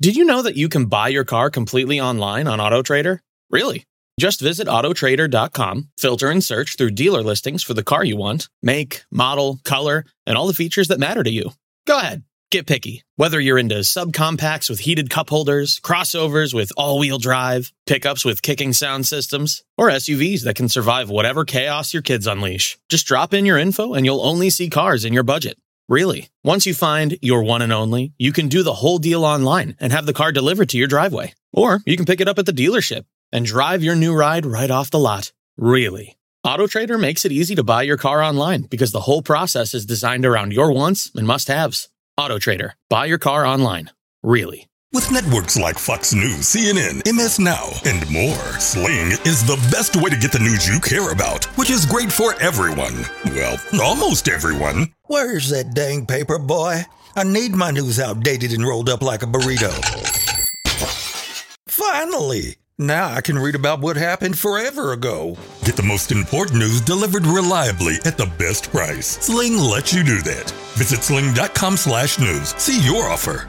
Did you know that you can buy your car completely online on AutoTrader? Really? Just visit autotrader.com, filter and search through dealer listings for the car you want, make, model, color, and all the features that matter to you. Go ahead, get picky. Whether you're into subcompacts with heated cup holders, crossovers with all-wheel drive, pickups with kicking sound systems, or SUVs that can survive whatever chaos your kids unleash. Just drop in your info and you'll only see cars in your budget. Really. Once you find your one and only, you can do the whole deal online and have the car delivered to your driveway. Or you can pick it up at the dealership and drive your new ride right off the lot. Really. AutoTrader makes it easy to buy your car online because the whole process is designed around your wants and must-haves. AutoTrader. Buy your car online. Really. With networks like Fox News, CNN, MS Now, and more, Sling is the best way to get the news you care about, which is great for everyone. Well, almost everyone. Where's that dang paper, boy? I need my news outdated and rolled up like a burrito. Finally! Now I can read about what happened forever ago. Get the most important news delivered reliably at the best price. Sling lets you do that. Visit sling.com/news. See your offer.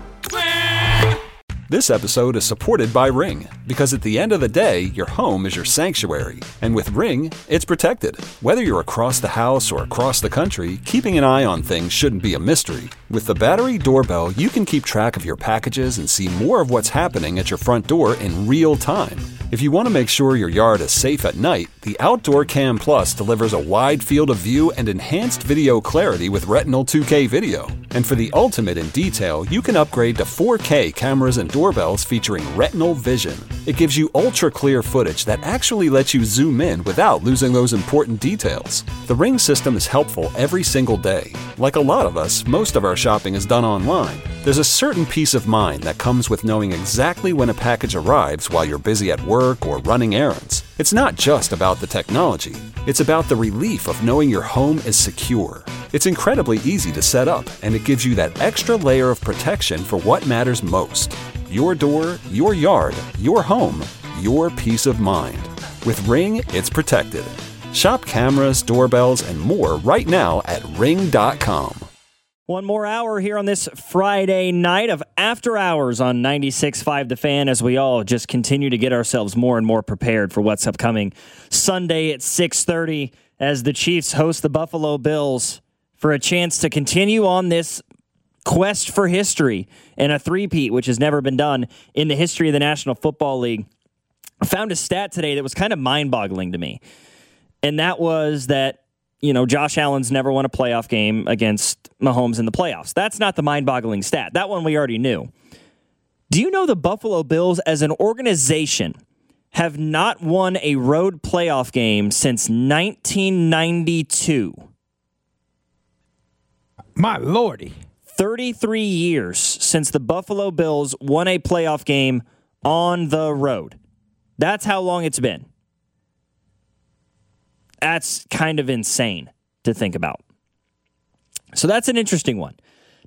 This episode is supported by Ring, because at the end of the day, your home is your sanctuary. And with Ring, it's protected. Whether you're across the house or across the country, keeping an eye on things shouldn't be a mystery. With the battery doorbell, you can keep track of your packages and see more of what's happening at your front door in real time. If you want to make sure your yard is safe at night, the Outdoor Cam Plus delivers a wide field of view and enhanced video clarity with Retinal 2K video. And for the ultimate in detail, you can upgrade to 4K cameras and doorbells featuring Retinal Vision. It gives you ultra-clear footage that actually lets you zoom in without losing those important details. The Ring system is helpful every single day. Like a lot of us, most of our shopping is done online. There's a certain peace of mind that comes with knowing exactly when a package arrives while you're busy at work or running errands. It's not just about the technology. It's about the relief of knowing your home is secure. It's incredibly easy to set up, and it gives you that extra layer of protection for what matters most. Your door, your yard, your home, your peace of mind. With Ring, it's protected. Shop cameras, doorbells, and more right now at ring.com. One more hour here on this Friday night of After Hours on 96.5 The Fan, as we all just continue to get ourselves more and more prepared for what's upcoming Sunday at 6:30 as the Chiefs host the Buffalo Bills for a chance to continue on this quest for history and a three-peat, which has never been done in the history of the National Football League. I found a stat today that was kind of mind-boggling to me, and that was that Josh Allen's never won a playoff game against Mahomes in the playoffs. That's not the mind-boggling stat. That one we already knew. Do you know the Buffalo Bills as an organization have not won a road playoff game since 1992? My lordy. 33 years since the Buffalo Bills won a playoff game on the road. That's how long it's been. That's kind of insane to think about. So that's an interesting one.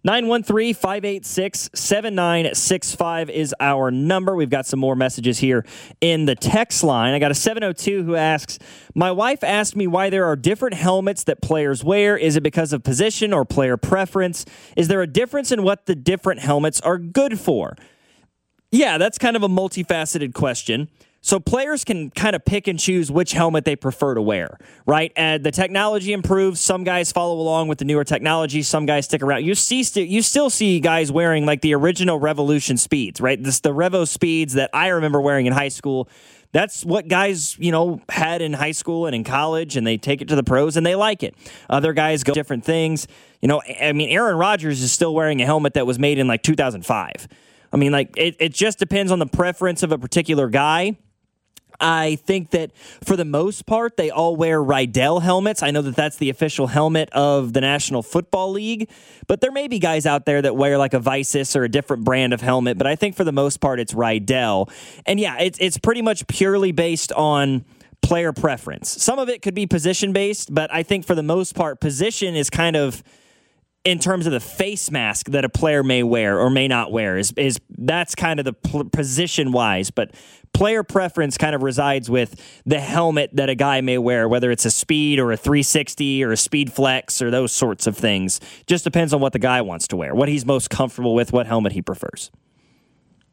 913-586-7965 is our number. We've got some more messages here in the text line. I got a 702 who asks, my wife asked me why there are different helmets that players wear. Is it because of position or player preference? Is there a difference in what the different helmets are good for? Yeah, that's kind of a multifaceted question. So players can kind of pick and choose which helmet they prefer to wear, right? And the technology improves. Some guys follow along with the newer technology. Some guys stick around. You still see guys wearing like the original Revolution speeds, right? The Revo speeds that I remember wearing in high school. That's what guys, had in high school and in college, and they take it to the pros and they like it. Other guys go different things. Aaron Rodgers is still wearing a helmet that was made in like 2005. It just depends on the preference of a particular guy. I think that for the most part, they all wear Rydell helmets. I know that that's the official helmet of the National Football League, but there may be guys out there that wear like a Visus or a different brand of helmet, but I think for the most part, it's Rydell. And yeah, it's pretty much purely based on player preference. Some of it could be position-based, but I think for the most part, position is kind of in terms of the face mask that a player may wear or may not wear is that's kind of the position-wise, but player preference kind of resides with the helmet that a guy may wear, whether it's a Speed or a 360 or a Speed Flex or those sorts of things. Just depends on what the guy wants to wear, what he's most comfortable with, what helmet he prefers.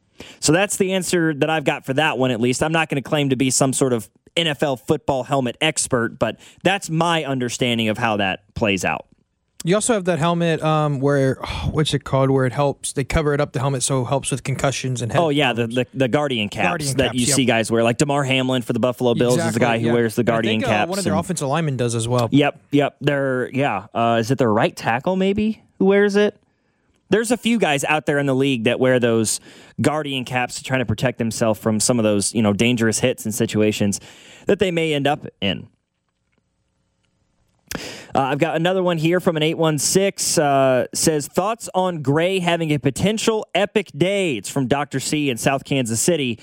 So that's the answer that I've got for that one, at least. I'm not going to claim to be some sort of NFL football helmet expert, but that's my understanding of how that plays out. You also have that helmet what's it called, where it helps, they cover it up, the helmet, so it helps with concussions and head. Oh, yeah, the Guardian caps that you see guys wear. Like Damar Hamlin for the Buffalo Bills is the guy who wears the Guardian caps. One of their offensive linemen does as well. Yep. Is it their right tackle maybe who wears it? There's a few guys out there in the league that wear those Guardian caps to try to protect themselves from some of those, dangerous hits and situations that they may end up in. I've got another one here from an 816. Says, thoughts on Gray having a potential epic day. It's from Dr. C in South Kansas City.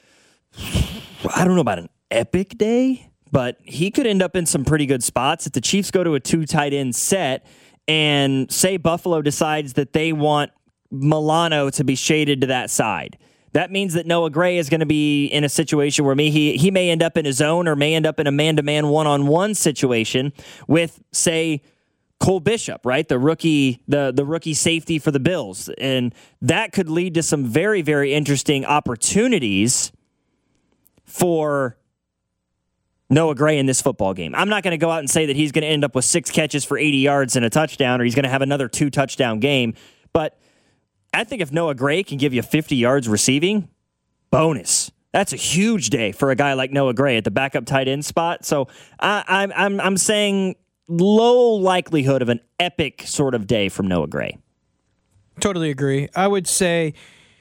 I don't know about an epic day, but he could end up in some pretty good spots. If the Chiefs go to a 2 tight end set and say Buffalo decides that they want Milano to be shaded to that side, that means that Noah Gray is going to be in a situation where he may end up in a zone or may end up in a man-to-man one-on-one situation with, say, Cole Bishop, right? The rookie safety for the Bills. And that could lead to some very, very interesting opportunities for Noah Gray in this football game. I'm not going to go out and say that he's going to end up with 6 catches for 80 yards and a touchdown, or he's going to have another 2-touchdown game, but I think if Noah Gray can give you 50 yards receiving, bonus. That's a huge day for a guy like Noah Gray at the backup tight end spot. So I'm saying low likelihood of an epic sort of day from Noah Gray. Totally agree. I would say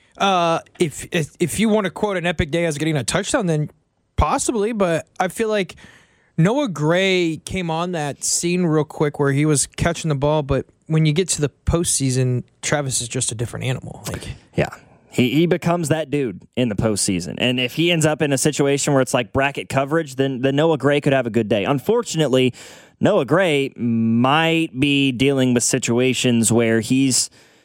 if you want to quote an epic day as getting a touchdown, then possibly. But I feel like Noah Gray came on that scene real quick where he was catching the ball, but when you get to the postseason, Travis is just a different animal. Yeah, he becomes that dude in the postseason. And if he ends up in a situation where it's like bracket coverage, then Noah Gray could have a good day. Unfortunately, Noah Gray might be dealing with situations where he's,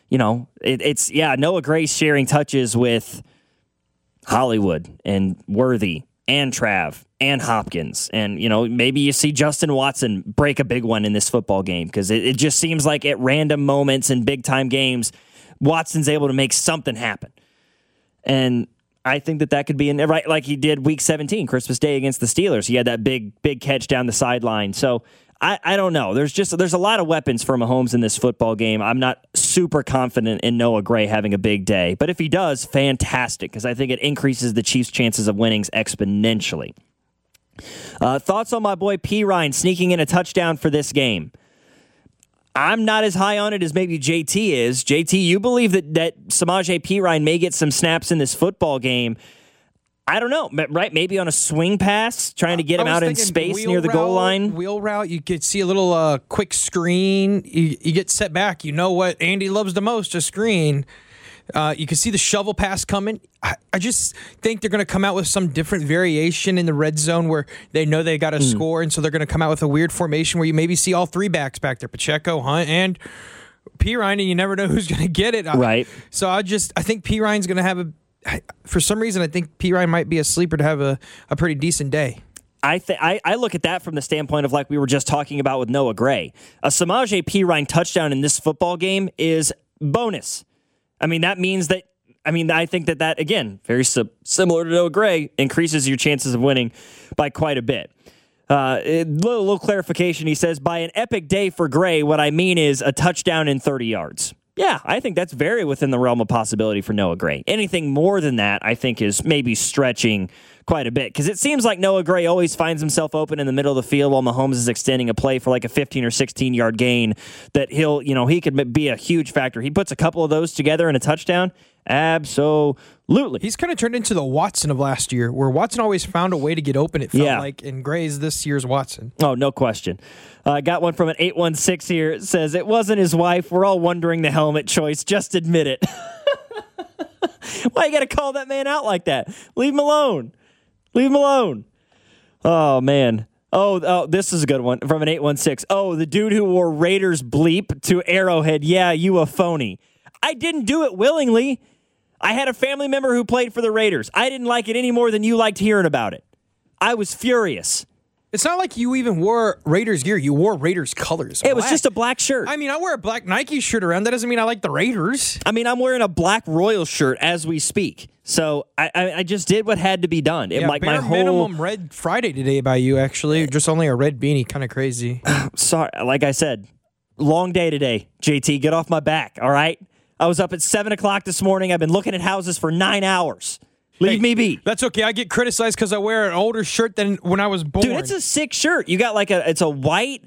Noah Gray's sharing touches with Hollywood and Worthy and Trav and Hopkins. And, maybe you see Justin Watson break a big one in this football game because it just seems like at random moments in big-time games, Watson's able to make something happen. And I think that could be right like he did Week 17, Christmas Day against the Steelers. He had that big catch down the sideline. So I don't know. There's a lot of weapons for Mahomes in this football game. I'm not super confident in Noah Gray having a big day. But if he does, fantastic, because I think it increases the Chiefs' chances of winnings exponentially. Thoughts on my boy P. Ryan sneaking in a touchdown for this game? I'm not as high on it as maybe JT is. JT, you believe that Samaje P. Ryan may get some snaps in this football game. I don't know, right? Maybe on a swing pass, trying to get him out in space near the goal line. Wheel route, you could see a little quick screen. You get set back. You know what Andy loves the most, a screen. You can see the shovel pass coming. I just think they're going to come out with some different variation in the red zone where they know they got to score, and so they're going to come out with a weird formation where you maybe see all 3 backs back there, Pacheco, Hunt, and P. Ryan, and you never know who's going to get it. Right. So I think P. Ryan's going to have for some reason, I think P. Ryan might be a sleeper to have a pretty decent day. I look at that from the standpoint of like we were just talking about with Noah Gray. A Samaje P. Ryan touchdown in this football game is bonus. I mean, that means that, I think that again, very similar to Noah Gray, increases your chances of winning by quite a bit. Little clarification. He says, by an epic day for Gray, what I mean is a touchdown in 30 yards. Yeah, I think that's very within the realm of possibility for Noah Gray. Anything more than that, I think, is maybe stretching quite a bit, because it seems like Noah Gray always finds himself open in the middle of the field while Mahomes is extending a play for like a 15 or 16-yard gain that he could be a huge factor. He puts a couple of those together in a touchdown. Absolutely. He's kind of turned into the Watson of last year, where Watson always found a way to get open, it felt like, and Gray's this year's Watson. Oh, no question. I got one from an 816 here. It says, it wasn't his wife. We're all wondering the helmet choice. Just admit it. Why you got to call that man out like that? Leave him alone. Leave him alone. Oh, man. Oh, this is a good one from an 816. Oh, the dude who wore Raiders bleep to Arrowhead. Yeah, you a phony. I didn't do it willingly. I had a family member who played for the Raiders. I didn't like it any more than you liked hearing about it. I was furious. It's not like you even wore Raiders gear. You wore Raiders colors. It was just a black shirt. I mean, I wear a black Nike shirt around. That doesn't mean I like the Raiders. I mean, I'm wearing a black Royals shirt as we speak. So I just did what had to be done. Yeah, like bare my whole minimum red Friday today by you, actually. Just only a red beanie. Kind of crazy. Sorry, like I said, long day today, JT. Get off my back, all right? I was up at 7 o'clock this morning. I've been looking at houses for 9 hours. Leave me be. That's okay. I get criticized because I wear an older shirt than when I was born. Dude, it's a sick shirt. You got it's a white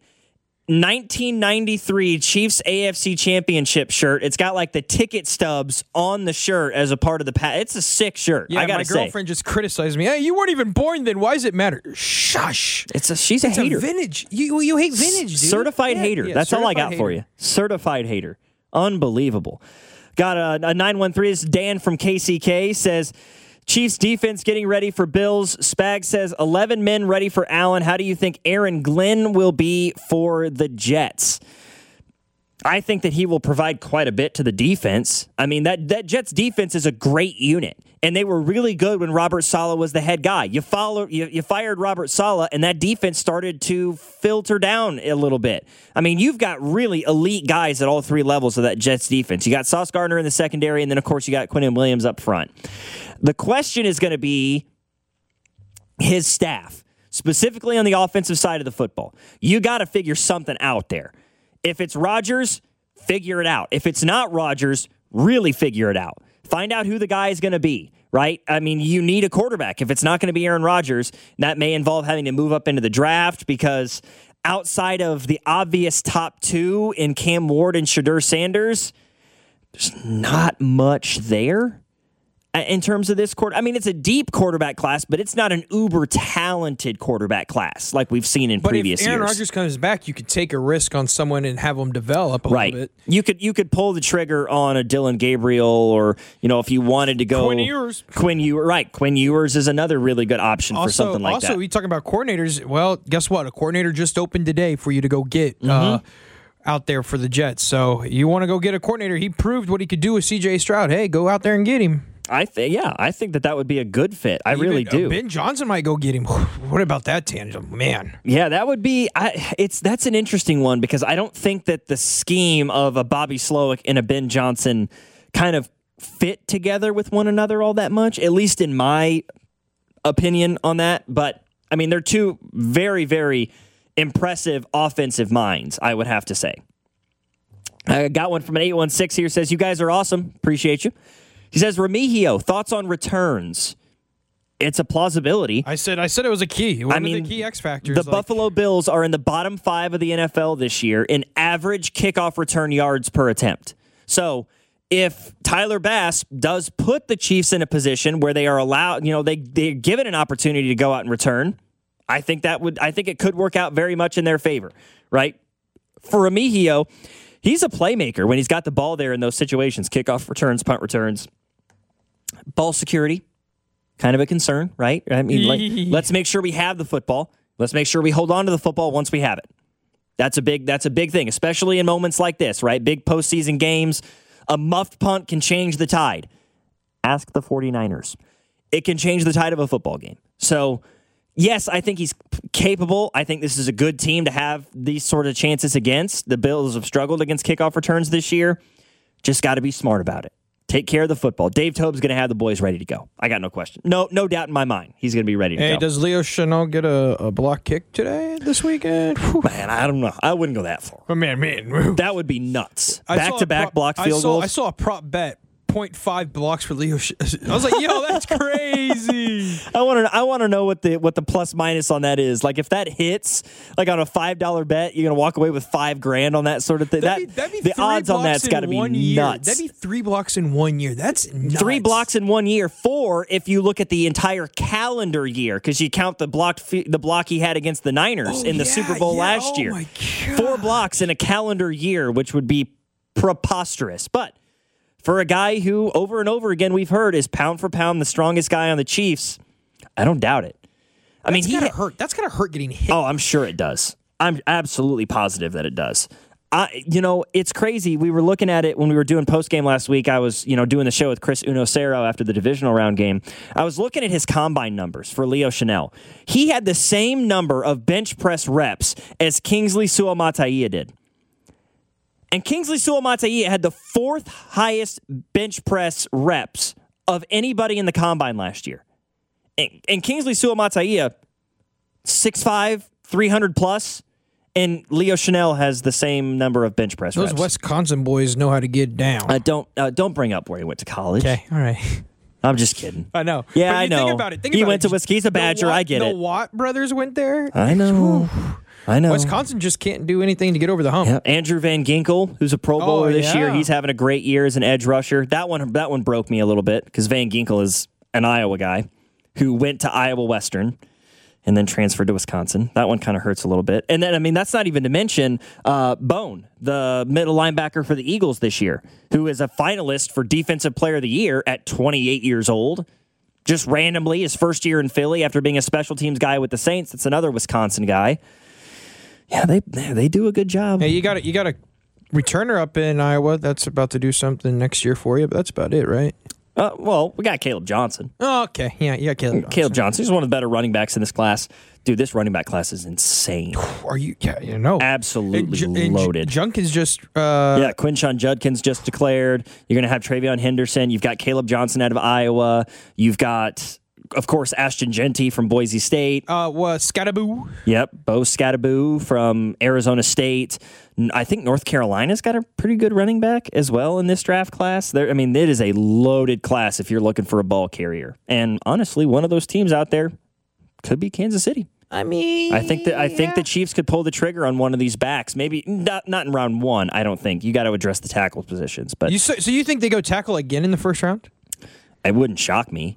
1993 Chiefs AFC Championship shirt. It's got like the ticket stubs on the shirt as a part of the It's a sick shirt. Yeah, I gotta say. My girlfriend just criticized me. Hey, you weren't even born then. Why does it matter? Shush. She's a hater. A vintage. You hate vintage, dude. Certified hater. Yeah, That's all I got for you. Certified hater. Unbelievable. Got a 913. This is Dan from KCK says, Chiefs defense getting ready for Bills. Spag says 11 men ready for Allen. How do you think Aaron Glenn will be for the Jets? I think that he will provide quite a bit to the defense. I mean, that Jets defense is a great unit, and they were really good when Robert Saleh was the head guy. You fired Robert Saleh, and that defense started to filter down a little bit. I mean, you've got really elite guys at all three levels of that Jets defense. You got Sauce Gardner in the secondary, and then, of course, you got Quinnen Williams up front. The question is going to be his staff, specifically on the offensive side of the football. You got to figure something out there. If it's Rodgers, figure it out. If it's not Rodgers, really figure it out. Find out who the guy is going to be, right? I mean, you need a quarterback. If it's not going to be Aaron Rodgers, that may involve having to move up into the draft because outside of the obvious top two in Cam Ward and Shedeur Sanders, there's not much there. In terms of this quarter, I mean, it's a deep quarterback class, but it's not an uber talented quarterback class like we've seen in previous years. But if Aaron Rodgers comes back, you could take a risk on someone and have them develop a little bit. You could pull the trigger on a Dylan Gabriel, or if you wanted to go Quinn Ewers. Quinn Ewers is another really good option for something like that. Also, you talking about coordinators? Well, guess what? A coordinator just opened today for you to go get. Out there for the Jets. So you want to go get a coordinator. He proved what he could do with C.J. Stroud. Hey, go out there and get him. I think that would be a good fit. I really do. Ben Johnson might go get him. What about that tandem, man? Yeah, that would be. That's an interesting one because I don't think that the scheme of a Bobby Slowick and a Ben Johnson kind of fit together with one another all that much, at least in my opinion on that. But I mean, they're two very, very impressive offensive minds, I would have to say. I got one from an 816 here. Says, you guys are awesome. Appreciate you. He says, Remigio, thoughts on returns? It's a plausibility. I said it was a key. One of the key X factors. The Buffalo Bills are in the bottom 5 of the NFL this year in average kickoff return yards per attempt. So if Tyler Bass does put the Chiefs in a position where they are allowed, they're given an opportunity to go out and return, I think it could work out very much in their favor, right? For Remigio, he's a playmaker when he's got the ball there in those situations, kickoff returns, punt returns. Ball security, kind of a concern, right? I mean, let's make sure we have the football. Let's make sure we hold on to the football once we have it. That's a big thing, especially in moments like this, right? Big postseason games. A muffed punt can change the tide. Ask the 49ers. It can change the tide of a football game. So, yes, I think he's capable. I think this is a good team to have these sort of chances against. The Bills have struggled against kickoff returns this year. Just got to be smart about it. Take care of the football. Dave Tobe's going to have the boys ready to go. I got no question. No doubt in my mind. He's going to be ready to go. Hey, does Leo Chanel get a block kick this weekend? Whew. Man, I don't know. I wouldn't go that far. Oh, man. That would be nuts. Back-to-back block field goals. I saw a prop bet. 0.5 blocks for Leo. I was like, yo, that's crazy. I want to know what the plus minus on that is. Like if that hits, like on a $5 bet, you're gonna walk away with $5,000 on that sort of thing. That'd be the odds on that's got to be nuts. That'd be 3 blocks in 1 year. That's nuts. 3 blocks in 1 year. 4 if you look at the entire calendar year, because you count the block he had against the Niners in the Super Bowl last year. My God. 4 blocks in a calendar year, which would be preposterous, but. For a guy who, over and over again, we've heard is pound for pound the strongest guy on the Chiefs, I don't doubt it. That's gotta hurt. That's gotta hurt getting hit. Oh, I'm sure it does. I'm absolutely positive that it does. It's crazy. We were looking at it when we were doing post-game last week. I was, doing the show with Chris Unocero after the divisional round game. I was looking at his combine numbers for Leo Chanel. He had the same number of bench press reps as Kingsley Suamataia did. And Kingsley Suamataia had the 4th highest bench press reps of anybody in the combine last year. And Kingsley Suamataia, 6'5", 300 plus. And Leo Chanel has the same number of bench press reps. Those Wisconsin boys know how to get down. Don't bring up where he went to college. Okay, all right. I'm just kidding. I know. Yeah, but I know. Think about it. He went to Wisconsin. He's a Badger. I get it. The Watt brothers went there. I know. Wisconsin just can't do anything to get over the hump. Yeah. Andrew Van Ginkel, who's a Pro Bowler this year, he's having a great year as an edge rusher. That one broke me a little bit because Van Ginkel is an Iowa guy who went to Iowa Western and then transferred to Wisconsin. That one kind of hurts a little bit. And then, that's not even to mention Bone, the middle linebacker for the Eagles this year, who is a finalist for Defensive Player of the Year at 28 years old. Just randomly, his first year in Philly after being a special teams guy with the Saints. It's another Wisconsin guy. Yeah, they do a good job. Hey, you got a returner up in Iowa that's about to do something next year for you, but that's about it, right? Well, we got Caleb Johnson. Oh, okay. Yeah, you got Caleb Johnson. Caleb Johnson. He's one of the better running backs in this class. Dude, this running back class is insane. Are you? Yeah, you know. Absolutely loaded. Junkins just... Quinshon Judkins just declared. You're going to have Travion Henderson. You've got Caleb Johnson out of Iowa. You've got, of course, Ashton Genty from Boise State. Scattaboo. Yep, Bo Scattaboo from Arizona State. I think North Carolina's got a pretty good running back as well in this draft class. It is a loaded class if you're looking for a ball carrier. And honestly, one of those teams out there could be Kansas City. I think the Chiefs could pull the trigger on one of these backs. Maybe not in round 1. I don't think you got to address the tackle positions. But so you think they go tackle again in the first round? It wouldn't shock me.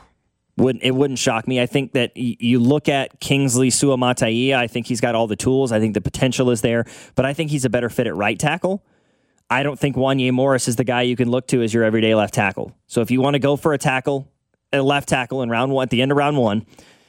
It wouldn't shock me. I think that you look at Kingsley Suamataia. I think he's got all the tools. I think the potential is there, but I think he's a better fit at right tackle. I don't think Wanye Morris is the guy you can look to as your everyday left tackle. So if you want to go for a left tackle in round 1, at the end of round 1,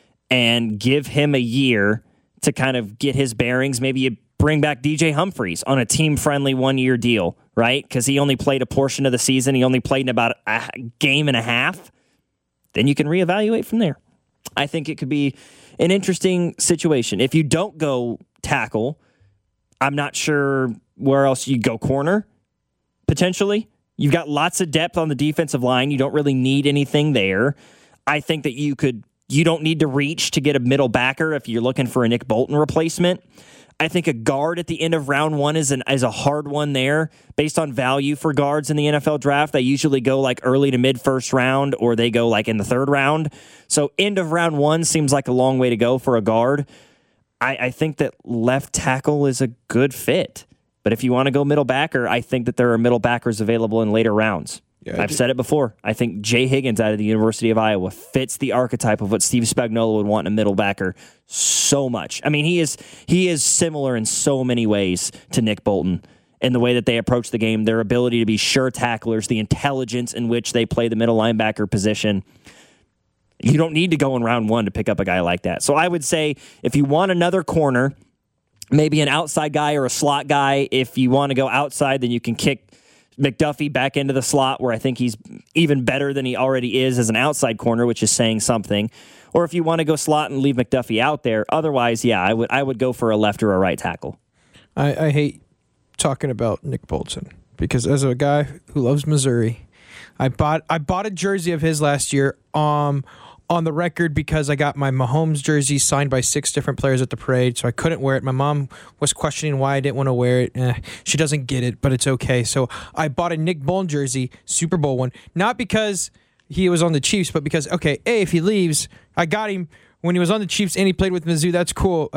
and give him a year to kind of get his bearings, maybe you bring back DJ Humphries on a team-friendly 1-year deal, right? Because he only played a portion of the season. He only played in about a game and a half. Then you can reevaluate from there. I think it could be an interesting situation. If you don't go tackle, I'm not sure where else you go. Corner, potentially. You've got lots of depth on the defensive line. You don't really need anything there. I think that you don't need to reach to get a middle backer if you're looking for a Nick Bolton replacement. I think a guard at the end of round 1 is a hard one there based on value for guards in the NFL draft. They usually go like early to mid first round, or they go like in the 3rd round. So end of round 1 seems like a long way to go for a guard. I think that left tackle is a good fit. But if you want to go middle backer, I think that there are middle backers available in later rounds. Yeah, I've said it before. I think Jay Higgins out of the University of Iowa fits the archetype of what Steve Spagnuolo would want in a middle backer so much. He is similar in so many ways to Nick Bolton in the way that they approach the game, their ability to be sure tacklers, the intelligence in which they play the middle linebacker position. You don't need to go in round 1 to pick up a guy like that. So I would say if you want another corner, maybe an outside guy or a slot guy. If you want to go outside, then you can kick McDuffie back into the slot, where I think he's even better than he already is as an outside corner, which is saying something. Or if you want to go slot and leave McDuffie out there. Otherwise, yeah, I would go for a left or a right tackle. I hate talking about Nick Bolton because as a guy who loves Missouri, I bought a jersey of his last year on the record because I got my Mahomes jersey signed by 6 different players at the parade, so I couldn't wear it. My mom was questioning why I didn't want to wear it. She doesn't get it, but it's okay. So I bought a Nick Bolton jersey, Super Bowl one, not because he was on the Chiefs, but because, okay, A, if he leaves, I got him when he was on the Chiefs and he played with Mizzou. That's cool.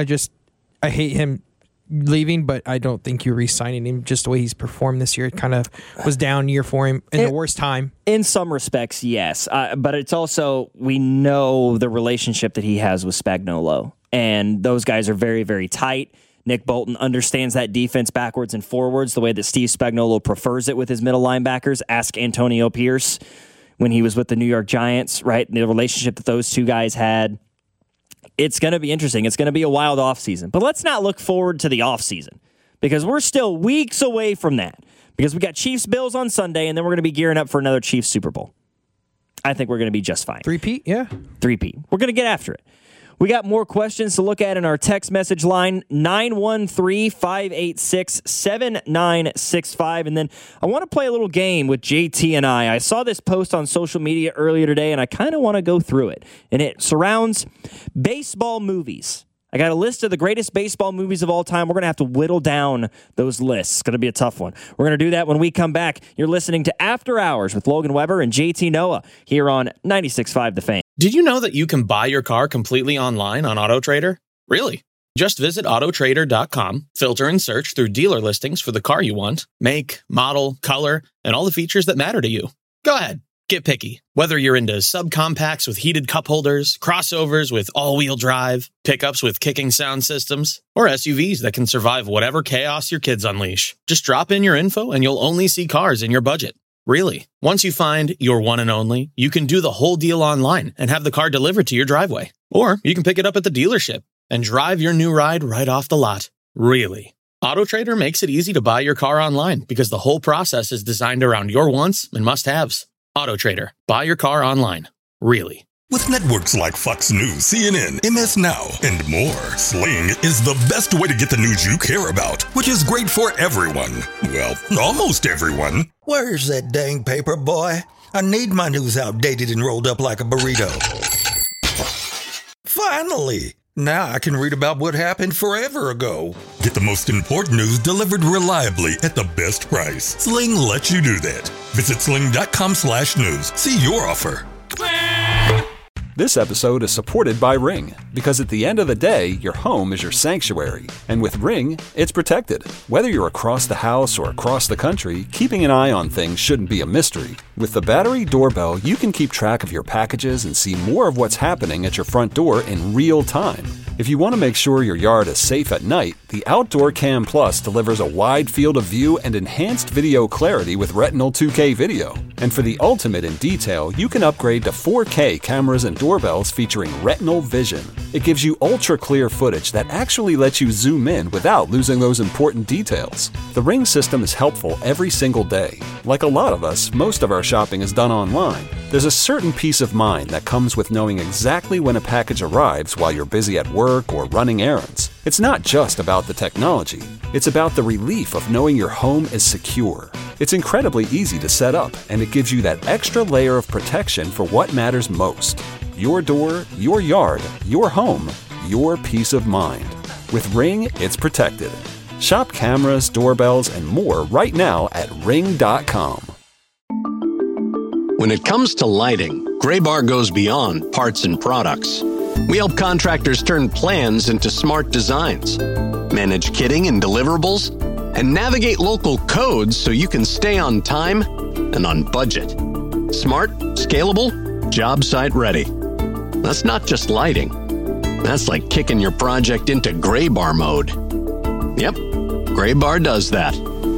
I hate him leaving, but I don't think you're re-signing him. Just the way he's performed this year, it kind of was down year for him in the worst time. In some respects, yes. But it's also, we know the relationship that he has with Spagnuolo. And those guys are very, very tight. Nick Bolton understands that defense backwards and forwards the way that Steve Spagnuolo prefers it with his middle linebackers. Ask Antonio Pierce when he was with the New York Giants, right? The relationship that those two guys had. It's going to be interesting. It's going to be a wild offseason. But let's not look forward to the offseason, because we're still weeks away from that. Because we got Chiefs-Bills on Sunday, and then we're going to be gearing up for another Chiefs Super Bowl. I think we're going to be just fine. Three-peat, yeah. Three-peat. We're going to get after it. We got more questions to look at in our text message line, 913-586-7965. And then I want to play a little game with JT and I. I saw this post on social media earlier today, and I kind of want to go through it. And it surrounds baseball movies. I got a list of the greatest baseball movies of all time. We're going to have to whittle down those lists. It's going to be a tough one. We're going to do that when we come back. You're listening to After Hours with Logan Weber and JT Noah here on 96.5 The Fan. Did you know that you can buy your car completely online on AutoTrader? Really? Just visit autotrader.com, filter and search through dealer listings for the car you want, make, model, color, and all the features that matter to you. Go ahead. Get picky. Whether you're into subcompacts with heated cup holders, crossovers with all-wheel drive, pickups with kicking sound systems, or SUVs that can survive whatever chaos your kids unleash, just drop in your info and you'll only see cars in your budget. Really. Once you find your one and only, you can do the whole deal online and have the car delivered to your driveway. Or you can pick it up at the dealership and drive your new ride right off the lot. Really. AutoTrader makes it easy to buy your car online because the whole process is designed around your wants and must-haves. AutoTrader. Buy your car online. Really. With networks like Fox News, CNN, MS Now, and more, Sling is the best way to get the news you care about, which is great for everyone. Well, almost everyone. Where's that dang paper, boy? I need my news outdated and rolled up like a burrito. Finally! Now I can read about what happened forever ago. Get the most important news delivered reliably at the best price. Sling lets you do that. Visit sling.com/news. See your offer. This episode is supported by Ring, because at the end of the day, your home is your sanctuary. And with Ring, it's protected. Whether you're across the house or across the country, keeping an eye on things shouldn't be a mystery. With the battery doorbell, you can keep track of your packages and see more of what's happening at your front door in real time. If you want to make sure your yard is safe at night, the Outdoor Cam Plus delivers a wide field of view and enhanced video clarity with Retinal 2K video. And for the ultimate in detail, you can upgrade to 4K cameras and doorbells featuring Retinal Vision. It gives you ultra-clear footage that actually lets you zoom in without losing those important details. The Ring system is helpful every single day. Like a lot of us, most of our shopping is done online. There's a certain peace of mind that comes with knowing exactly when a package arrives while you're busy at work or running errands. It's not just about the technology. It's about the relief of knowing your home is secure. It's incredibly easy to set up, and it gives you that extra layer of protection for what matters most. Your door, your yard, your home, your peace of mind. With Ring, it's protected. Shop cameras, doorbells, and more right now at ring.com. When it comes to lighting, Graybar goes beyond parts and products. We help contractors turn plans into smart designs, manage kitting and deliverables, and navigate local codes so you can stay on time and on budget. Smart, scalable, job site ready. That's not just lighting. That's like kicking your project into Graybar mode. Yep, Graybar does that.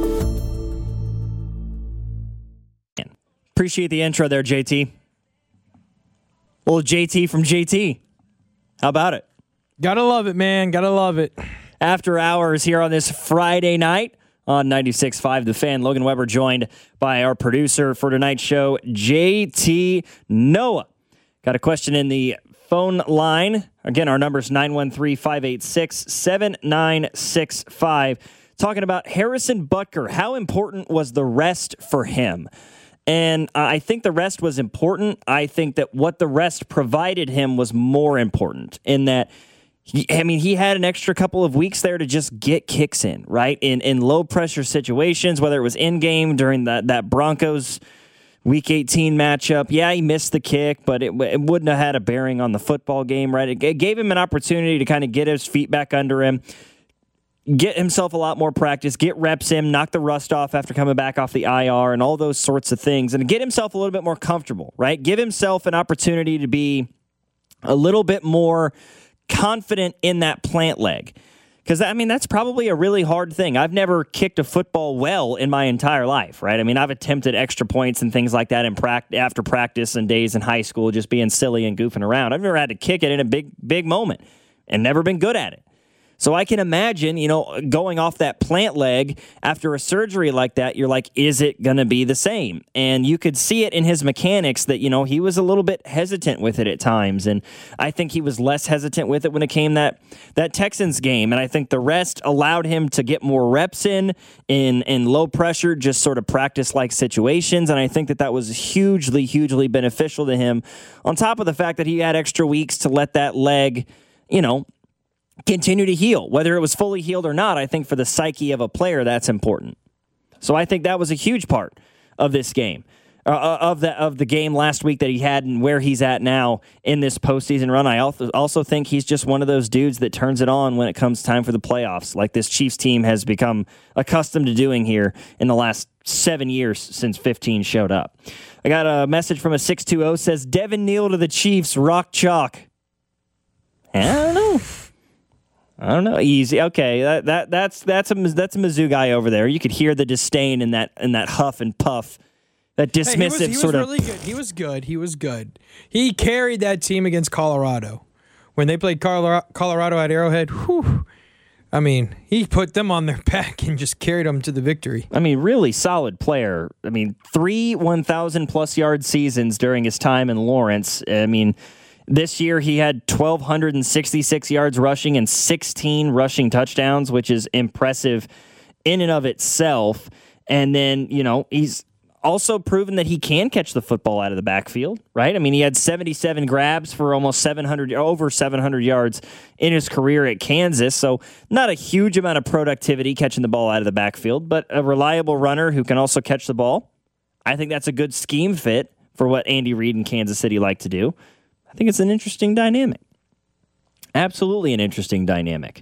Appreciate the intro there, JT. Well, JT from JT. How about it? Gotta love it, man. Gotta love it. After Hours here on this Friday night on 96.5 The Fan. Logan Weber joined by our producer for tonight's show, JT Noah. Got a question in the phone line. Again, our number is 913-586-7965. Talking about Harrison Butker. How important was the rest for him? And I think the rest was important. I think that what the rest provided him was more important in that, he had an extra couple of weeks there to just get kicks in, right? In low-pressure situations, whether it was in-game during that Broncos Week 18 matchup. Yeah, he missed the kick, but it wouldn't have had a bearing on the football game, right? It gave him an opportunity to kind of get his feet back under him, get himself a lot more practice, get reps in, knock the rust off after coming back off the IR and all those sorts of things, and get himself a little bit more comfortable, right? Give himself an opportunity to be a little bit more confident in that plant leg. Because, that's probably a really hard thing. I've never kicked a football well in my entire life, right? I've attempted extra points and things like that after practice and days in high school, just being silly and goofing around. I've never had to kick it in a big moment and never been good at it. So I can imagine, going off that plant leg after a surgery like that, you're like, is it going to be the same? And you could see it in his mechanics that, he was a little bit hesitant with it at times. And I think he was less hesitant with it when it came that Texans game. And I think the rest allowed him to get more reps in low pressure, just sort of practice-like situations. And I think that was hugely, hugely beneficial to him, on top of the fact that he had extra weeks to let that leg, continue to heal. Whether it was fully healed or not, I think for the psyche of a player, that's important. So I think that was a huge part of this game, of the game last week that he had and where he's at now in this postseason run. I also think he's just one of those dudes that turns it on when it comes time for the playoffs, like this Chiefs team has become accustomed to doing here in the last 7 years since 15 showed up. I got a message from a 620 says, Devin Neal to the Chiefs, rock chalk. I don't know. Easy. Okay, that's a Mizzou guy over there. You could hear the disdain in that huff and puff, that dismissive he was really good. He was good. He carried that team against Colorado when they played Colorado at Arrowhead. Whew. I mean, he put them on their back and just carried them to the victory. I mean, really solid player. I mean, 3 1,000-plus yard seasons during his time in Lawrence. I mean, this year he had 1,266 yards rushing and 16 rushing touchdowns, which is impressive in and of itself. And then, he's also proven that he can catch the football out of the backfield, right? I mean, he had 77 grabs for almost over 700 yards in his career at Kansas. So not a huge amount of productivity catching the ball out of the backfield, but a reliable runner who can also catch the ball. I think that's a good scheme fit for what Andy Reid and Kansas City like to do. I think it's an interesting dynamic. Absolutely an interesting dynamic.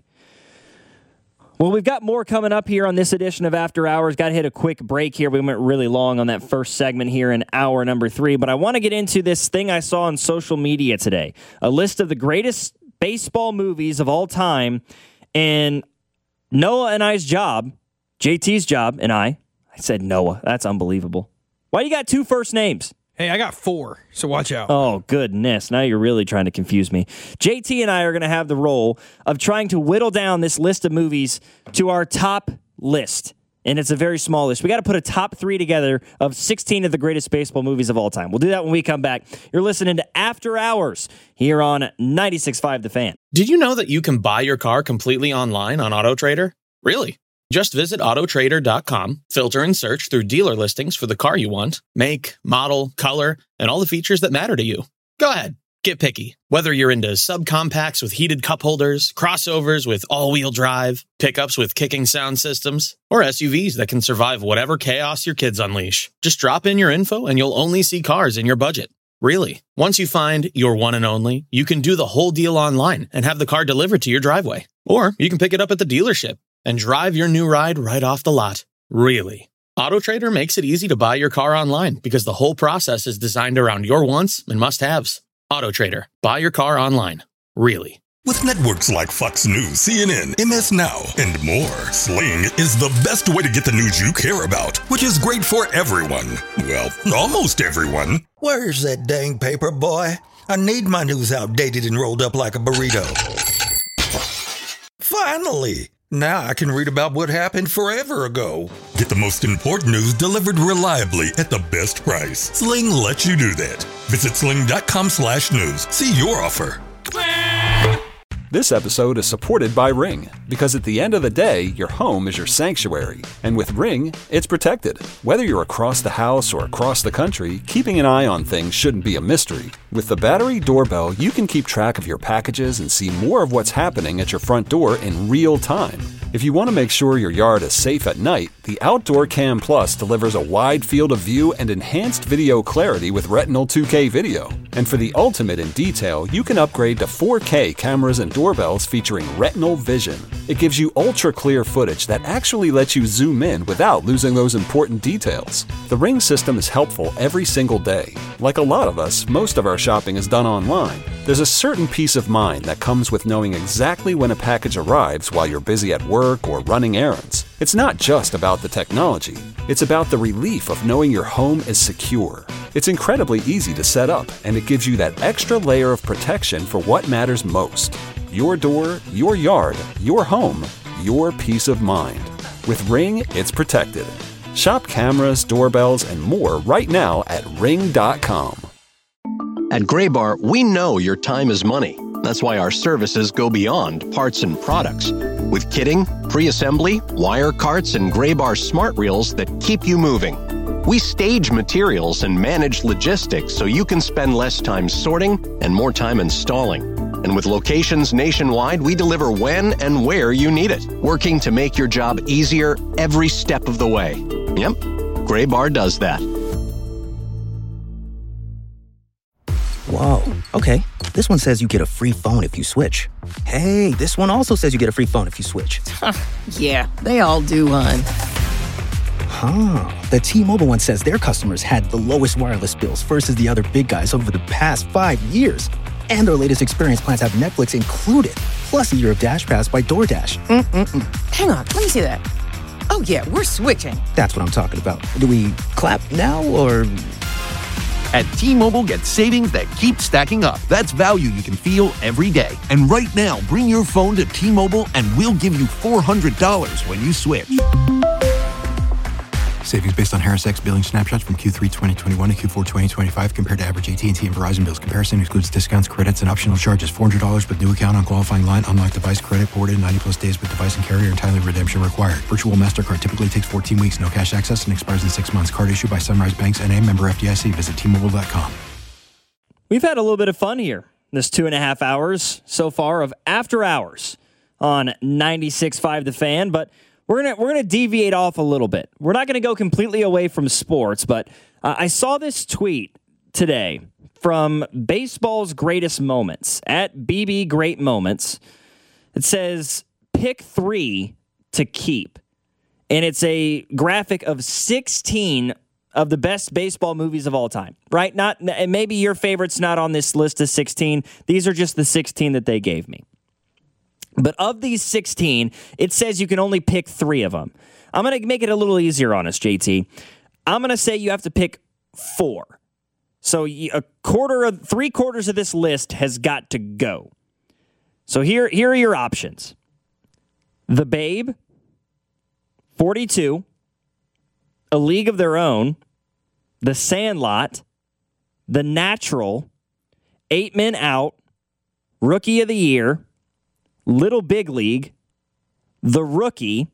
Well, we've got more coming up here on this edition of After Hours. Got to hit a quick break here. We went really long on that first segment here in hour number 3, but I want to get into this thing I saw on social media today. A list of the greatest baseball movies of all time, and Noah and I's job, JT's job, and I said Noah. That's unbelievable. Why do you got 2 first names? Hey, I got 4, so watch out. Oh, goodness. Now you're really trying to confuse me. JT and I are going to have the role of trying to whittle down this list of movies to our top list. And it's a very small list. We got to put a top 3 together of 16 of the greatest baseball movies of all time. We'll do that when we come back. You're listening to After Hours here on 96.5 The Fan. Did you know that you can buy your car completely online on AutoTrader? Really? Just visit autotrader.com, filter and search through dealer listings for the car you want, make, model, color, and all the features that matter to you. Go ahead, get picky. Whether you're into subcompacts with heated cup holders, crossovers with all-wheel drive, pickups with kicking sound systems, or SUVs that can survive whatever chaos your kids unleash. Just drop in your info and you'll only see cars in your budget. Really. Once you find your one and only, you can do the whole deal online and have the car delivered to your driveway. Or you can pick it up at the dealership and drive your new ride right off the lot. Really. AutoTrader makes it easy to buy your car online because the whole process is designed around your wants and must-haves. AutoTrader. Buy your car online. Really. With networks like Fox News, CNN, MS Now, and more, Sling is the best way to get the news you care about, which is great for everyone. Well, almost everyone. Where's that dang paper, boy? I need my news outdated and rolled up like a burrito. Finally! Now I can read about what happened forever ago. Get the most important news delivered reliably at the best price. Sling lets you do that. Visit sling.com/news. See your offer. This episode is supported by Ring, because at the end of the day, your home is your sanctuary. And with Ring, it's protected. Whether you're across the house or across the country, keeping an eye on things shouldn't be a mystery. With the battery doorbell, you can keep track of your packages and see more of what's happening at your front door in real time. If you want to make sure your yard is safe at night, the Outdoor Cam Plus delivers a wide field of view and enhanced video clarity with Retinal 2K video. And for the ultimate in detail, you can upgrade to 4K cameras and doorbells featuring Retinal Vision. It gives you ultra-clear footage that actually lets you zoom in without losing those important details. The Ring system is helpful every single day. Like a lot of us, most of our shopping is done online. There's a certain peace of mind that comes with knowing exactly when a package arrives while you're busy at work or running errands. It's not just about the technology. It's about the relief of knowing your home is secure. It's incredibly easy to set up, and it gives you that extra layer of protection for what matters most. Your door, your yard, your home, your peace of mind. With Ring, it's protected. Shop cameras, doorbells, and more right now at Ring.com. At Graybar, we know your time is money. That's why our services go beyond parts and products. With kitting, pre-assembly, wire carts, and Graybar smart reels that keep you moving. We stage materials and manage logistics so you can spend less time sorting and more time installing. And with locations nationwide, we deliver when and where you need it, working to make your job easier every step of the way. Yep, Graybar does that. Whoa, okay. This one says you get a free phone if you switch. Hey, this one also says you get a free phone if you switch. Yeah, they all do, hon. The T-Mobile one says their customers had the lowest wireless bills versus the other big guys over the past 5 years. And their latest experience plans have Netflix included, plus a year of Dash Pass by DoorDash. Hang on, let me see that. Oh yeah, we're switching. That's what I'm talking about. Do we clap now or... At T-Mobile, get savings that keep stacking up. That's value you can feel every day. And right now, bring your phone to T-Mobile and we'll give you $400 when you switch. Savings based on Harris X billing snapshots from Q3 2021 to Q4 2025 compared to average AT&T and Verizon bills. Comparison excludes discounts, credits, and optional charges. $400 with new account on qualifying line. Unlock device credit ported 90-plus days with device and carrier, and timely redemption required. Virtual MasterCard typically takes 14 weeks. No cash access and expires in 6 months. Card issued by Sunrise Banks N.A. member FDIC. Visit T-Mobile.com. We've had a little bit of fun here this 2.5 hours so far of After Hours on 96.5 The Fan, but we're gonna deviate off a little bit. We're not gonna go completely away from sports, but I saw this tweet today from Baseball's Greatest Moments at BB Great Moments. It says pick 3 to keep, and it's a graphic of 16 of the best baseball movies of all time. Right? Not, and maybe your favorite's not on this list of 16. These are just the 16 that they gave me. But of these 16, it says you can only pick 3 of them. I'm going to make it a little easier on us, JT. I'm going to say you have to pick 4. So 3/4 of this list has got to go. So here are your options. The Babe, 42, A League of Their Own, The Sandlot, The Natural, 8 Men Out, Rookie of the Year, Little Big League, The Rookie,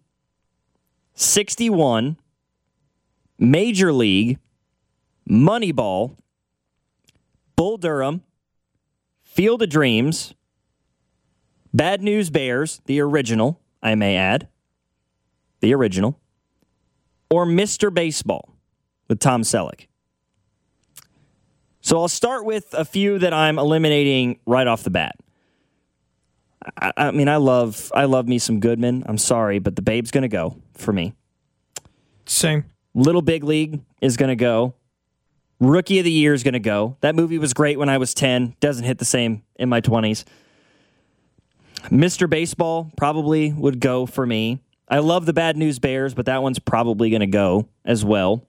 61, Major League, Moneyball, Bull Durham, Field of Dreams, Bad News Bears, the original, I may add, the original, or Mr. Baseball with Tom Selleck. So I'll start with a few that I'm eliminating right off the bat. I mean, I love me some Goodman. I'm sorry, but The Babe's going to go for me. Same. Little Big League is going to go. Rookie of the Year is going to go. That movie was great when I was 10. Doesn't hit the same in my 20s. Mr. Baseball probably would go for me. I love the Bad News Bears, but that one's probably going to go as well.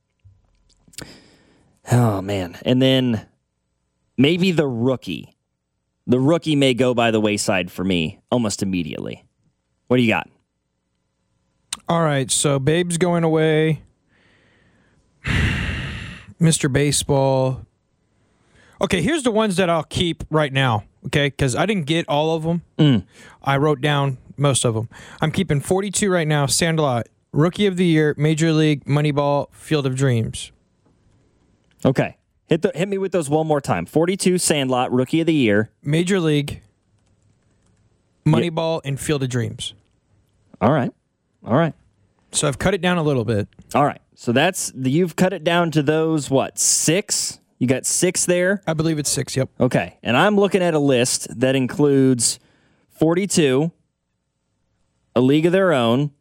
Oh, man. And then maybe The Rookie. The Rookie may go by the wayside for me almost immediately. What do you got? All right, so Babe's going away. Mr. Baseball. Okay, here's the ones that I'll keep right now, okay? Because I didn't get all of them. I wrote down most of them. I'm keeping 42 right now, Sandlot, Rookie of the Year, Major League, Moneyball, Field of Dreams. Okay. Hit me with those one more time. 42, Sandlot, Rookie of the Year. Major League, Moneyball, and Field of Dreams. All right. So I've cut it down a little bit. All right. So you've cut it down to those, 6? You got 6 there? I believe it's 6, yep. Okay. And I'm looking at a list that includes 42, A League of Their Own,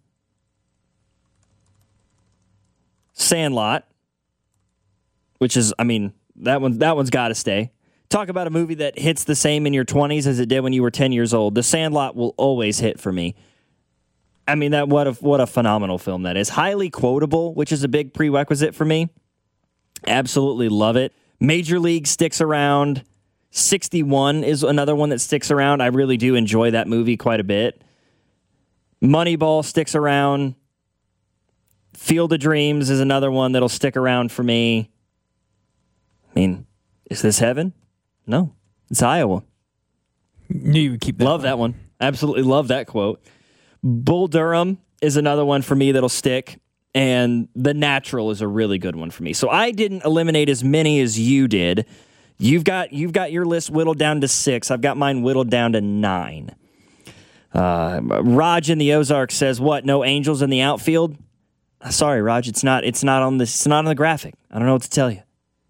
Sandlot, which is, I mean, that one's got to stay. Talk about a movie that hits the same in your 20s as it did when you were 10 years old. The Sandlot will always hit for me. I mean, what a phenomenal film that is. Highly quotable, which is a big prerequisite for me. Absolutely love it. Major League sticks around. 61 is another one that sticks around. I really do enjoy that movie quite a bit. Moneyball sticks around. Field of Dreams is another one that'll stick around for me. I mean, is this heaven? No, it's Iowa. Knew you would keep that. Love that one. Absolutely love that quote. Bull Durham is another one for me that'll stick. And The Natural is a really good one for me. So I didn't eliminate as many as you did. You've got your list whittled down to 6. I've got mine whittled down to 9. Raj in the Ozarks says, "What? No Angels in the outfield?" Sorry, Raj. It's not on the graphic. I don't know what to tell you.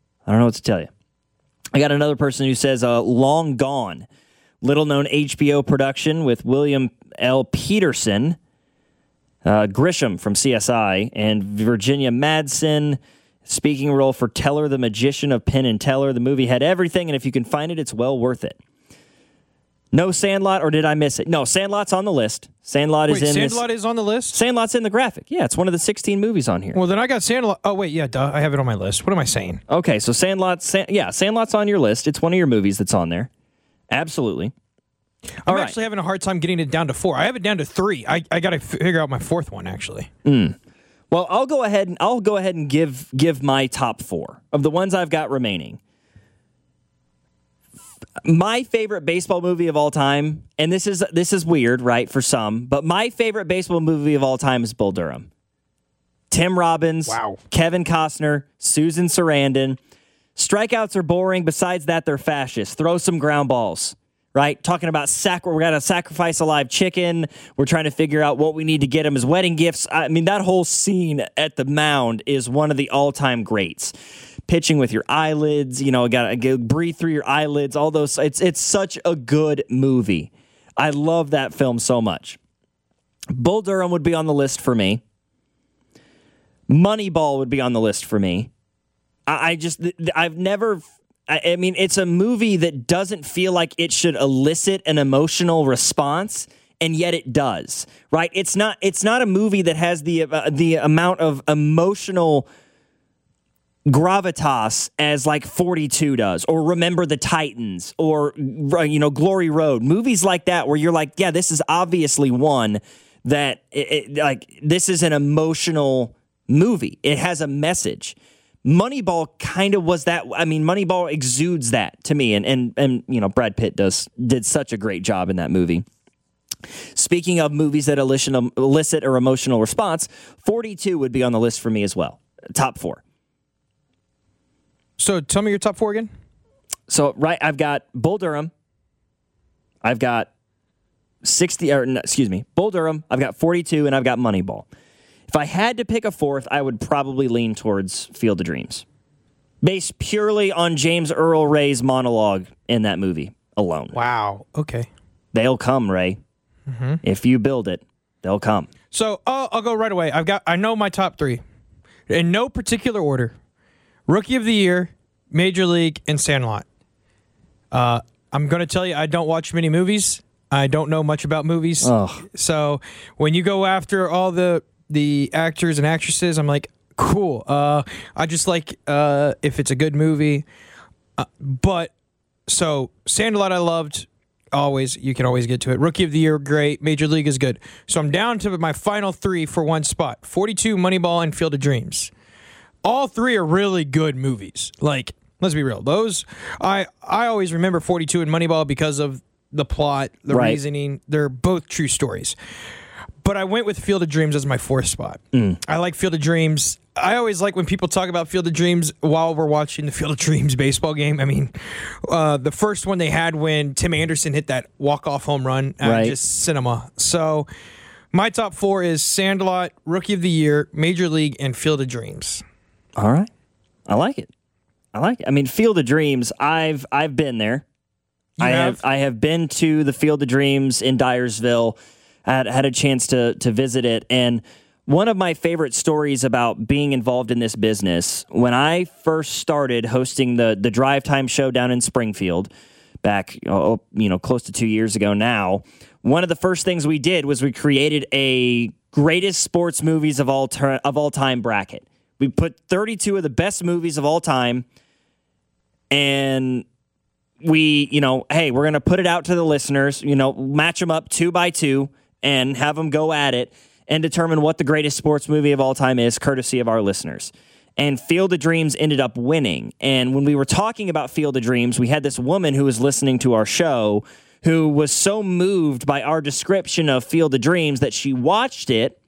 I got another person who says, "Long Gone," little known HBO production with William L. Peterson. Grisham from CSI, and Virginia Madsen, speaking role for Teller, the magician of Penn and Teller. The movie had everything, and if you can find it, it's well worth it. No Sandlot, or did I miss it? No, Sandlot's on the list. Sandlot is on the list? Sandlot's in the graphic. Yeah, it's one of the 16 movies on here. Well, then I got Sandlot. Oh, wait, yeah, duh. I have it on my list. What am I saying? Okay, so Sandlot's on your list. It's one of your movies that's on there. Absolutely. I'm actually having a hard time getting it down to 4. I have it down to 3. I got to figure out my 4th one, actually. Well, I'll go ahead and give my top 4 of the ones I've got remaining. My favorite baseball movie of all time, and this is weird, right, for some, but my favorite baseball movie of all time is Bull Durham. Tim Robbins, Kevin Costner, Susan Sarandon. Strikeouts are boring. Besides that, they're fascist. Throw some ground balls. Right? Talking about we got to sacrifice a live chicken. We're trying to figure out what we need to get him as wedding gifts. I mean, that whole scene at the mound is one of the all-time greats. Pitching with your eyelids, got to breathe through your eyelids, all those. It's such a good movie. I love that film so much. Bull Durham would be on the list for me. Moneyball would be on the list for me. I mean, it's a movie that doesn't feel like it should elicit an emotional response, and yet it does. Right? It's not a movie that has the amount of emotional gravitas as like 42 does, or Remember the Titans, or Glory Road. Movies like that where you're like, yeah, this is obviously one that this is an emotional movie. It has a message. Moneyball kind of was that. I mean, Moneyball exudes that to me, and Brad Pitt did such a great job in that movie. Speaking of movies that elicit or emotional response, 42 would be on the list for me as well. Top 4. So tell me your top 4 again. So I've got Bull Durham. I've got Bull Durham. I've got 42, and I've got Moneyball. If I had to pick a 4th, I would probably lean towards Field of Dreams, based purely on James Earl Ray's monologue in that movie alone. Wow. Okay. They'll come, Ray. Mm-hmm. If you build it, they'll come. So I'll go right away. I know my top 3 in no particular order: Rookie of the Year, Major League, and Sandlot. I'm going to tell you, I don't watch many movies. I don't know much about movies. Ugh. So when you go after all the actors and actresses, I'm like, cool. I just like if it's a good movie. But so Sandlot I loved always. You can always get to it. Rookie of the Year, great. Major League is good. So I'm down to my final 3 for one spot: 42, Moneyball, and Field of Dreams. All 3 are really good movies. Like, let's be real. Those I always remember 42 and Moneyball because of the plot, the reasoning. They're both true stories. But I went with Field of Dreams as my 4th spot. I like Field of Dreams. I always like when people talk about Field of Dreams while we're watching the Field of Dreams baseball game. I mean, the first one they had when Tim Anderson hit that walk-off home run, just cinema. So my top 4 is Sandlot, Rookie of the Year, Major League, and Field of Dreams. All right. I like it. I mean, Field of Dreams, I've been there. I have been to the Field of Dreams in Dyersville. I had a chance to visit it, and one of my favorite stories about being involved in this business, when I first started hosting the Drive Time show down in Springfield back close to 2 years ago now, one of the first things we did was we created a greatest sports movies of all time bracket. We put 32 of the best movies of all time, and hey, we're going to put it out to the listeners, match them up 2 by 2 and have them go at it and determine what the greatest sports movie of all time is, courtesy of our listeners. And Field of Dreams ended up winning. And when we were talking about Field of Dreams, we had this woman who was listening to our show who was so moved by our description of Field of Dreams that she watched it,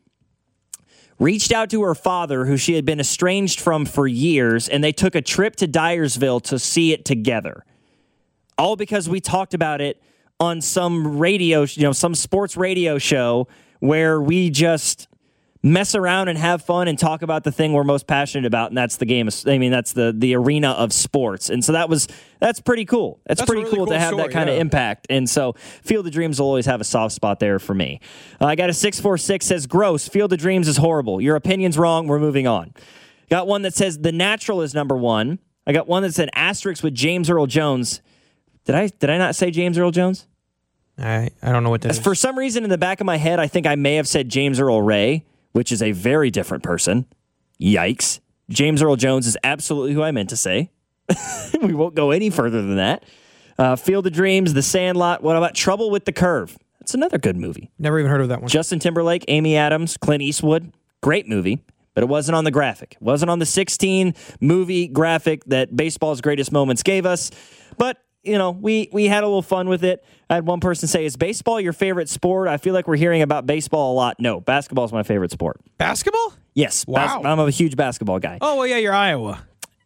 reached out to her father, who she had been estranged from for years, and they took a trip to Dyersville to see it together. All because we talked about it on some radio, some sports radio show where we just mess around and have fun and talk about the thing we're most passionate about, and that's the game. That's the arena of sports. And so that's pretty cool. That's pretty really cool to have that kind of impact. And so Field of Dreams will always have a soft spot there for me. I got a 646 says, gross, Field of Dreams is horrible. Your opinion's wrong. We're moving on. Got one that says The Natural is number 1. I got one that said asterisk with James Earl Jones. Did I not say James Earl Jones? I don't know what that is. For some reason in the back of my head, I think I may have said James Earl Ray, which is a very different person. Yikes. James Earl Jones is absolutely who I meant to say. We won't go any further than that. Field of Dreams, The Sandlot. What about Trouble with the Curve? That's another good movie. Never even heard of that one. Justin Timberlake, Amy Adams, Clint Eastwood. Great movie, but it wasn't on the graphic. It wasn't on the 16-movie graphic that Baseball's Greatest Moments gave us. But we had a little fun with it. I had one person say, is baseball your favorite sport? I feel like we're hearing about baseball a lot. No, basketball is my favorite sport. Basketball? Yes. Wow. I'm a huge basketball guy. Oh, well, yeah, you're Iowa.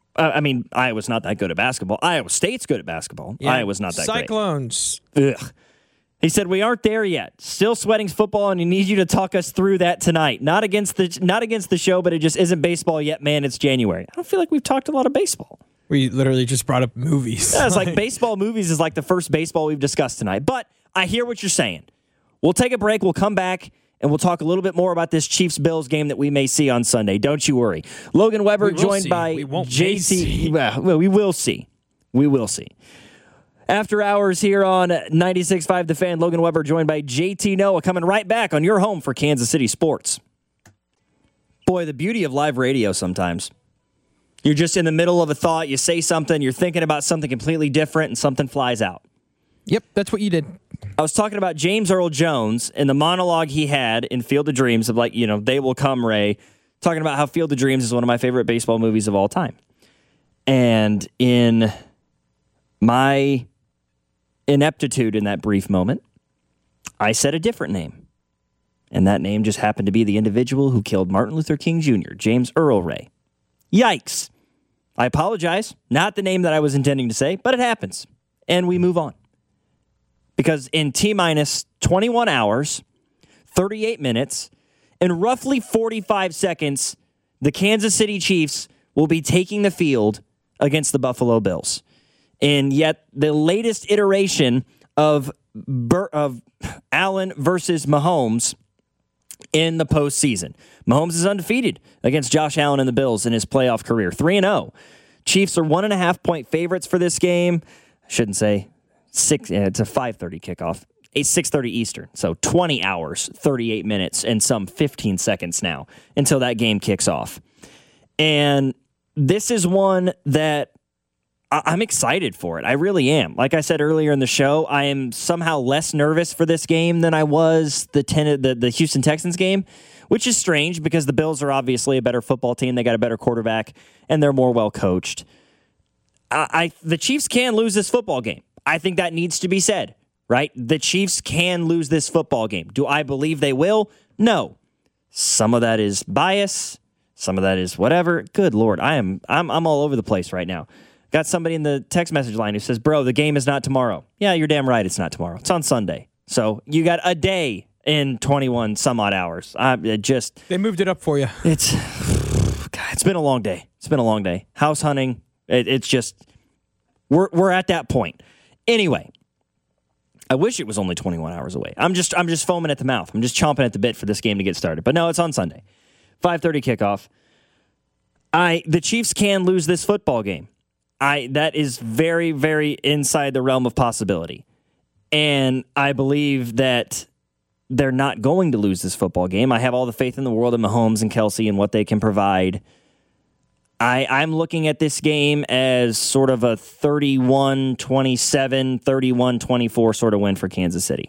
Iowa's not that good at basketball. Iowa State's good at basketball. Yeah. Iowa's not that Cyclones. great. Ugh. He said, we aren't there yet. Still sweating football, and we need you to talk us through that tonight. Not against the show, but it just isn't baseball yet, man. It's January. I don't feel like we've talked a lot of baseball. We literally just brought up movies. Yeah, it's like baseball movies is like the first baseball we've discussed tonight. But I hear what you're saying. We'll take a break. We'll come back, and we'll talk a little bit more about this Chiefs-Bills game that we may see on Sunday. Don't you worry. Logan Weber joined by JC. Well, we will see. We will see. After hours here on 96.5 The Fan, Logan Weber joined by JT Noah, coming right back on your home for Kansas City sports. Boy, the beauty of live radio sometimes. You're just in the middle of a thought, you say something, you're thinking about something completely different, and something flies out. Yep, that's what you did. I was talking about James Earl Jones and the monologue he had in Field of Dreams of they will come, Ray, talking about how Field of Dreams is one of my favorite baseball movies of all time. And in my ineptitude in that brief moment, I said a different name. And that name just happened to be the individual who killed Martin Luther King Jr., James Earl Ray. Yikes. I apologize. Not the name that I was intending to say, but it happens. And we move on. Because in T-minus 21 hours, 38 minutes, and roughly 45 seconds, the Kansas City Chiefs will be taking the field against the Buffalo Bills. And yet the latest iteration of Allen versus Mahomes in the postseason. Mahomes is undefeated against Josh Allen and the Bills in his playoff career. 3-0. Chiefs are 1.5-point favorites for this game. I shouldn't say 6. It's a 5:30 kickoff. 6:30 Eastern. So 20 hours, 38 minutes, and some 15 seconds now until that game kicks off. And this is one that I'm excited for it. I really am. Like I said earlier in the show, I am somehow less nervous for this game than I was the Houston Texans game, which is strange because the Bills are obviously a better football team. They got a better quarterback, and they're more well-coached. The Chiefs can lose this football game. I think that needs to be said, right? The Chiefs can lose this football game. Do I believe they will? No. Some of that is bias. Some of that is whatever. Good Lord, I'm all over the place right now. Got somebody in the text message line who says, bro, the game is not tomorrow. Yeah, you're damn right it's not tomorrow. It's on Sunday. So you got a day in 21 some odd hours. They moved it up for you. It's been a long day. It's been a long day. House hunting. It's just, we're at that point. Anyway, I wish it was only 21 hours away. I'm just foaming at the mouth. I'm just chomping at the bit for this game to get started. But no, it's on Sunday. 5:30 kickoff. The Chiefs can lose this football game. That is very, very inside the realm of possibility. And I believe that they're not going to lose this football game. I have all the faith in the world in Mahomes and Kelsey and what they can provide. I'm looking at this game as sort of a 31-27, 31-24 sort of win for Kansas City.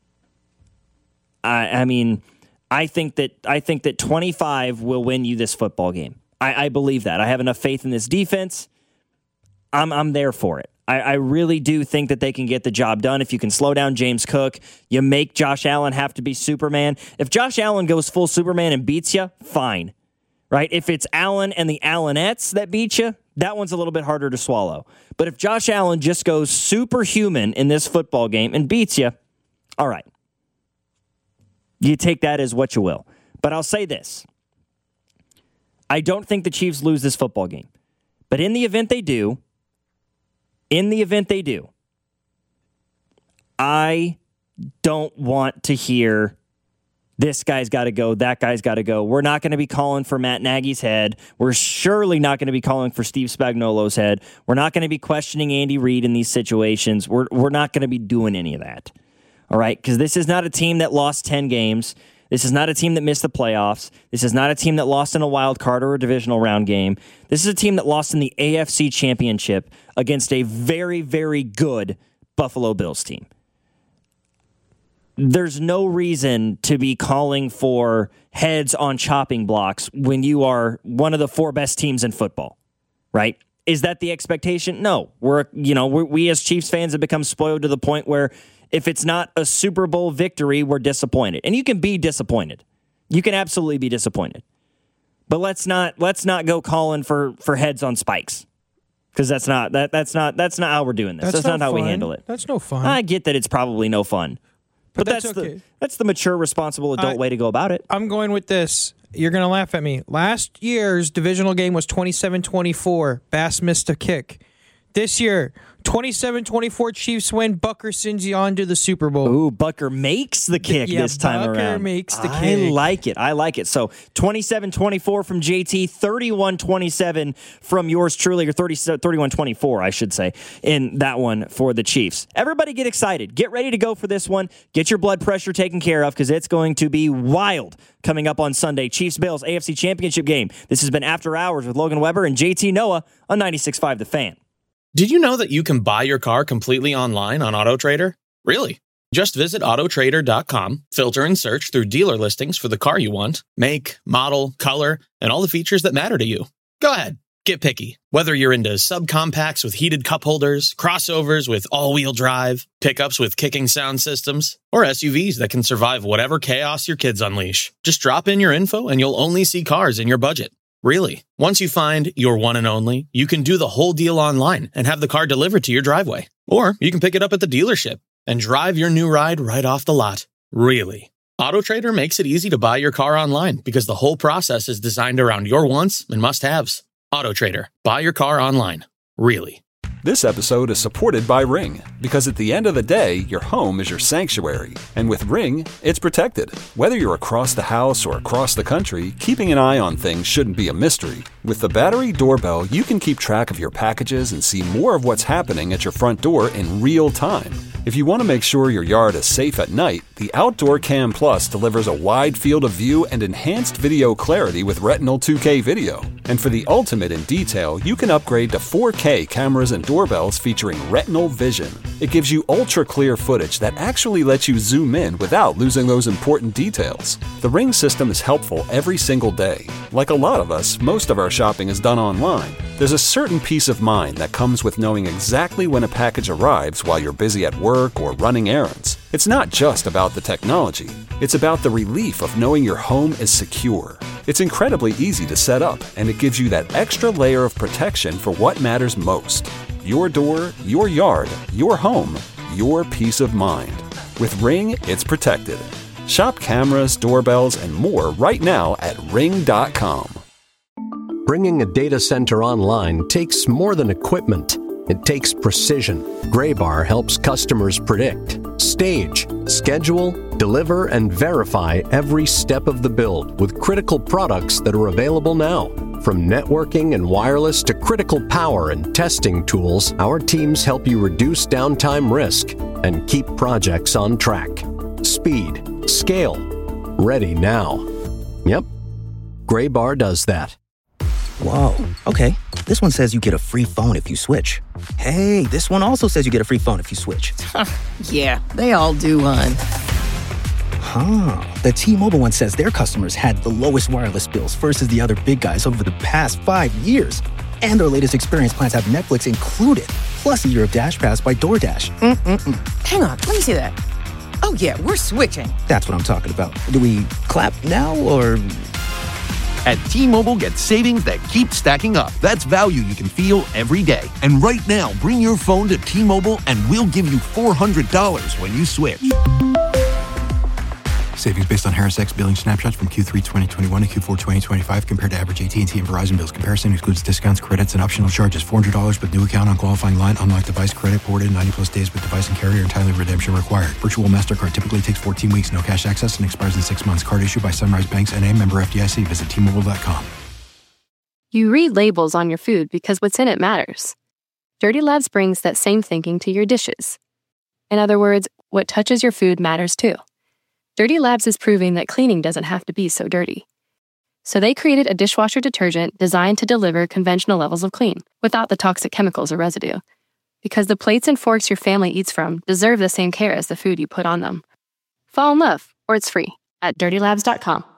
I mean, I think that 25 will win you this football game. I believe that. I have enough faith in this defense. I'm there for it. I really do think that they can get the job done. If you can slow down James Cook, you make Josh Allen have to be Superman. If Josh Allen goes full Superman and beats you, fine. Right? If it's Allen and the Allenettes that beat you, that one's a little bit harder to swallow. But if Josh Allen just goes superhuman in this football game and beats you, all right. You take that as what you will. But I'll say this. I don't think the Chiefs lose this football game. But in the event they do, I don't want to hear this guy's got to go, that guy's got to go. We're not going to be calling for Matt Nagy's head. We're surely not going to be calling for Steve Spagnuolo's head. We're not going to be questioning Andy Reid in these situations. We're not going to be doing any of that. All right? Because this is not a team that lost 10 games. This is not a team that missed the playoffs. This is not a team that lost in a wild card or a divisional round game. This is a team that lost in the AFC Championship against a very, very good Buffalo Bills team. There's no reason to be calling for heads on chopping blocks when you are one of the 4 best teams in football, right? Is that the expectation? No. We as Chiefs fans have become spoiled to the point where if it's not a Super Bowl victory, we're disappointed. And you can be disappointed. You can absolutely be disappointed. But let's not go calling for heads on spikes. Because that's not how we're doing this. That's not how we handle it. That's no fun. I get that it's probably no fun. But that's okay. That's the mature, responsible adult way to go about it. I'm going with this. You're going to laugh at me. Last year's divisional game was 27-24. Bass missed a kick. This year, 27-24 Chiefs win. Butker sends you on to the Super Bowl. Ooh, Butker makes the kick this time around. Butker makes the kick. I like it. So 27-24 from JT, 31-27 from yours truly, or 31-24, I should say, in that one for the Chiefs. Everybody get excited. Get ready to go for this one. Get your blood pressure taken care of because it's going to be wild coming up on Sunday. Chiefs-Bills AFC Championship game. This has been After Hours with Logan Weber and JT Noah on 96.5 The Fan. Did you know that you can buy your car completely online on AutoTrader? Really? Just visit autotrader.com, filter and search through dealer listings for the car you want, make, model, color, and all the features that matter to you. Go ahead, get picky. Whether you're into subcompacts with heated cup holders, crossovers with all-wheel drive, pickups with kicking sound systems, or SUVs that can survive whatever chaos your kids unleash. Just drop in your info and you'll only see cars in your budget. Really. Once you find your one and only, you can do the whole deal online and have the car delivered to your driveway. Or you can pick it up at the dealership and drive your new ride right off the lot. Really. AutoTrader makes it easy to buy your car online because the whole process is designed around your wants and must-haves. AutoTrader. Buy your car online. Really. This episode is supported by Ring, because at the end of the day, your home is your sanctuary. And with Ring, it's protected. Whether you're across the house or across the country, keeping an eye on things shouldn't be a mystery. With the Battery Doorbell, you can keep track of your packages and see more of what's happening at your front door in real time. If you want to make sure your yard is safe at night, the Outdoor Cam Plus delivers a wide field of view and enhanced video clarity with Retinal 2K video. And for the ultimate in detail, you can upgrade to 4K cameras and doorbells featuring Retinal Vision. It gives you ultra-clear footage that actually lets you zoom in without losing those important details. The Ring system is helpful every single day. Like a lot of us, most of our shopping is done online. There's a certain peace of mind that comes with knowing exactly when a package arrives while you're busy at work or running errands. It's not just about the technology. It's about the relief of knowing your home is secure. It's incredibly easy to set up, and it gives you that extra layer of protection for what matters most. Your door, your yard, your home, your peace of mind. With Ring, it's protected. Shop cameras, doorbells, and more right now at Ring.com. Bringing a data center online takes more than equipment. It takes precision. Graybar helps customers predict, stage, schedule, deliver, and verify every step of the build with critical products that are available now. From networking and wireless to critical power and testing tools, our teams help you reduce downtime risk and keep projects on track. Speed, scale, ready now. Yep, Graybar does that. Whoa, okay. This one says you get a free phone if you switch. Hey, this one also says you get a free phone if you switch. Yeah, they all do, hon. Huh. The T-Mobile one says their customers had the lowest wireless bills versus the other big guys over the past 5 years. And their latest experience plans have Netflix included, plus a year of Dash Pass by DoorDash. Hang on, let me see that. Oh, yeah, we're switching. That's what I'm talking about. Do we clap now, or...? At T-Mobile, get savings that keep stacking up. That's value you can feel every day. And right now, bring your phone to T-Mobile and we'll give you $400 when you switch. Savings based on Harris X billing snapshots from Q3 2021 to Q4 2025 compared to average AT&T and Verizon bills. Comparison excludes discounts, credits, and optional charges. $400 with new account on qualifying line. Unlocked device credit ported 90-plus days with device and carrier, and timely redemption required. Virtual MasterCard typically takes 14 weeks. No cash access and expires in 6 months. Card issued by Sunrise Banks N.A. member FDIC. Visit T-Mobile.com. You read labels on your food because what's in it matters. Dirty Labs brings that same thinking to your dishes. In other words, what touches your food matters too. Dirty Labs is proving that cleaning doesn't have to be so dirty. So they created a dishwasher detergent designed to deliver conventional levels of clean without the toxic chemicals or residue. Because the plates and forks your family eats from deserve the same care as the food you put on them. Fall in love, or it's free at dirtylabs.com.